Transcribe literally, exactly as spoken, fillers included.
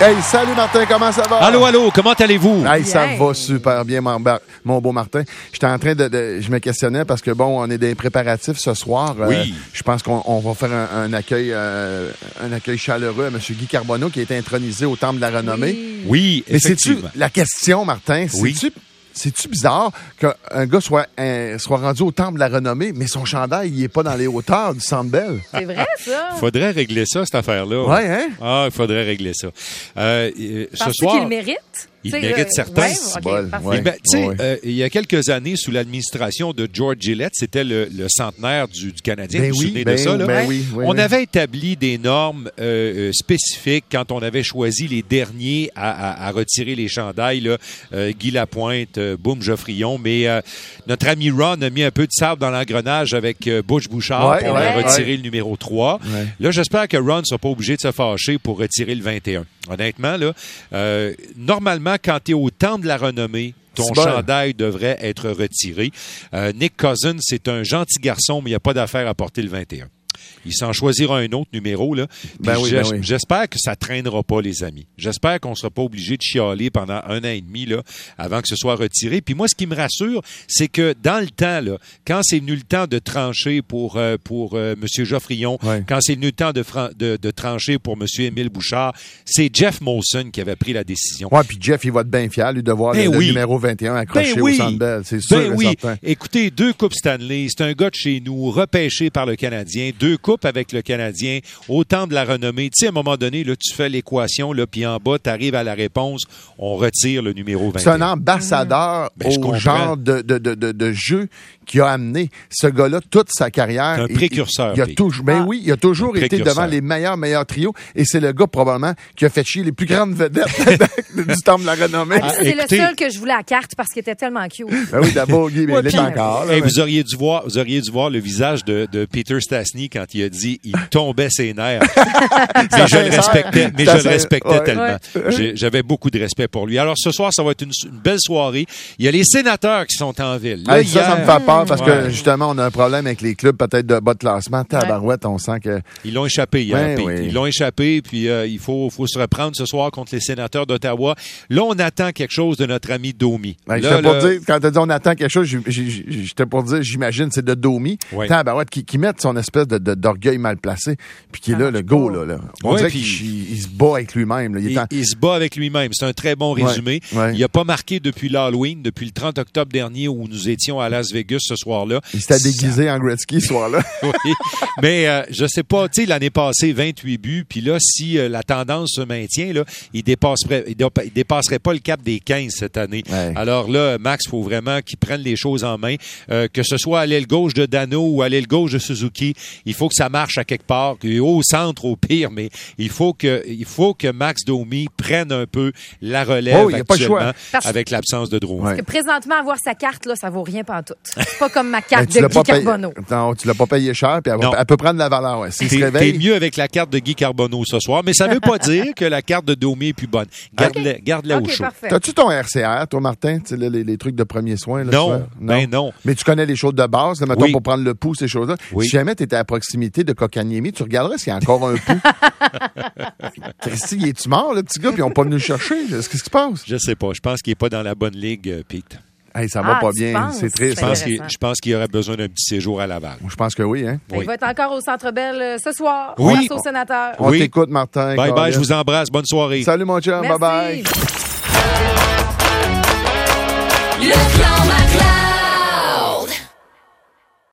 Hey, salut Martin, comment ça va? Allô, allô, comment allez-vous? Hey, ça Bien. va super bien, mon, bar- mon beau Martin. J'étais en train de, de... Je me questionnais parce que, bon, on est des préparatifs ce soir. Oui. Euh, je pense qu'on on va faire un, un accueil euh, un accueil chaleureux à M. Guy Carbonneau qui a été intronisé au Temple de la Renommée. Oui. Oui, Mais c'est-tu effectivement. la question, Martin? Oui. C'est-tu... C'est-tu bizarre qu'un gars soit, un, soit rendu au Temple de la Renommée, mais son chandail, il est pas dans les hauteurs du Centre Bell? C'est vrai, ça? Il faudrait régler ça, cette affaire-là. Ouais, hein? Ah, il faudrait régler ça. Euh, euh, ce Penses-tu soir... qu'il mérite? Il T'sais, mérite euh, certains. ouais, OK, Bon, parfait. ouais. Eh ben, tu sais, Ouais. euh, il y a quelques années, sous l'administration de George Gillette, c'était le, le centenaire du, du Canadien. Ben vous vous oui, souvenez ben, de ça, là? ben oui, oui, on oui. avait établi des normes euh, euh, spécifiques quand on avait choisi les derniers à, à, à retirer les chandails, là, euh, Guy Lapointe, euh, Boum Geoffrion, mais euh, notre ami Ron a mis un peu de sable dans l'engrenage avec euh, Butch Bouchard Ouais, pour ouais, euh, retirer ouais. le numéro trois. Ouais. Là, j'espère que Ron ne sera pas obligé de se fâcher pour retirer le vingt et un. Honnêtement, là, euh, normalement, quand tu es au Temple de la Renommée, ton C'est bon. chandail devrait être retiré. Euh, Nick Cousins, c'est un gentil garçon, mais il n'y a pas d'affaire à porter le vingt et un. Il s'en choisira un autre numéro, là. Puis Ben oui, j'es- ben oui. J'espère que ça traînera pas, les amis. J'espère qu'on sera pas obligé de chialer pendant un an et demi, là, avant que ce soit retiré. Puis moi, ce qui me rassure, c'est que dans le temps, là, quand c'est venu le temps de trancher pour, euh, pour euh, M. Geoffrion, Ouais. quand c'est venu le temps de, fran- de, de trancher pour M. Émile Bouchard, c'est Jeff Molson qui avait pris la décision. Ouais, puis Jeff, il va être bien fier, lui, de voir Ben le, le oui. numéro vingt et un accroché Ben oui. au Centre Bell. C'est sûr Ben et oui. certain. Écoutez, deux coupes Stanley, c'est un gars de chez nous, repêché par le Canadien, deux coupes avec le Canadien, autant de la renommée. Tu sais, à un moment donné, là, tu fais l'équation, là, puis en bas, tu arrives à la réponse, on retire le numéro vingt et un. C'est un ambassadeur Ben, je au comprends. genre de, de, de, de, de jeu qui a amené ce gars-là toute sa carrière. C'est un Et- précurseur, Il, il a Pete. toujours, ben Ah. oui, il a toujours Un été précurseur. devant les meilleurs, meilleurs trios. Et c'est le gars, probablement, qui a fait chier les plus grandes vedettes du Temple de la Renommée. Ah, Ah, c'est écoutez- le seul que je voulais à carte parce qu'il était tellement cute. Ben oui, d'abord, Guy, mais Ouais, il est puis- encore. là, Hey, mais- vous auriez dû voir, vous auriez dû voir le visage de, de Peter Stastny quand il a dit, il tombait ses nerfs. mais je le respectais, mais je Ça, le ça- respectais ouais. tellement. J'ai- J'avais beaucoup de respect pour lui. Alors ce soir, ça va être une, une belle soirée. Il y a les sénateurs qui sont en ville. Là, Hey, ça, ça me hier, fait peur parce que, Ouais. justement, on a un problème avec les clubs, peut-être de bas de classement. Tabarouette, on sent que... Ils l'ont échappé hier, Ben Pete. oui. Ils l'ont échappé, puis euh, il faut, faut se reprendre ce soir contre les sénateurs d'Ottawa. Là, on attend quelque chose de notre ami Domi. Ben, Là, j'étais pour là- dire, quand t'as dit on attend quelque chose, j'ai- j'ai- j'étais pour dire, j'imagine, c'est de Domi. Ouais. Tabarouette, qui, qui mette son espèce de, de- d'orgueil mal placé, puis qui est là, le go, là. là. On Ouais, dirait puis- qu'il il se bat avec lui-même. Là. Il est Il, en- il se bat avec lui-même. C'est un très bon résumé. ouais. Il n'a pas marqué depuis l'Halloween, depuis le trente octobre dernier où nous étions à Las Vegas ce soir-là. il s'était déguisé en Gretzky ce soir-là. Oui. Mais euh, je sais pas, tu sais, l'année passée, vingt-huit buts, puis là, si euh, la tendance se maintient, là, il dépasserait, il, dé- il dépasserait pas le cap des quinze cette année. Ouais. Alors là, Max, faut vraiment qu'il prenne les choses en main. Euh, que ce soit à l'aile gauche de Dano ou à l'aile gauche de Suzuki, il faut que ça marche à quelque part, que- au centre au pire, mais il faut que, il faut que Max Domi prenne un peu la relève Oh, il y a pas le choix. actuellement Parce- avec l'absence de Drouin. Ouais. Parce que présentement, avoir sa carte, là, ça vaut rien pantoute. C'est pas comme ma carte Ben, tu de l'as Guy pas payé- Carbonneau. Non, tu l'as pas payé cher, puis elle, va- Non. elle peut prendre la valeur. Ouais. S'il se T'es, t'es réveille, mieux avec la carte de Guy Carbonneau ce soir, mais ça veut pas dire que la carte de Domi est plus bonne. Garde-la, garde-la au OK, chaud. parfait. t'as-tu ton R C R, toi, Martin? Tu sais, là, les, les trucs de premiers soins? Là, Non, tu vois? ben non. Mais tu connais les choses de base, là, mettons, Oui. pour prendre le pouls, ces choses-là. Oui. Si jamais tu étais à proximité de Kotkaniemi, tu regarderais s'il y a encore un pouls. Christy, il est-tu mort, le petit gars, puis ils n'ont pas venu le chercher? Qu'est-ce qui se passe? Je sais pas. Je pense qu'il est pas dans la bonne ligue, euh, Pete. Hey, ça va Ah, pas tu bien. penses? C'est triste. Je pense, Intéressant. qu'il, je pense qu'il aurait besoin d'un petit séjour à Laval. Je pense que oui, hein? Ben, Oui. Il va être encore au Centre Bell euh, ce soir. Oui. Face au sénateur. On Oui. t'écoute, Martin. Bye bye, Colin. je vous embrasse. Bonne soirée. Salut, mon chum. Merci. Bye bye.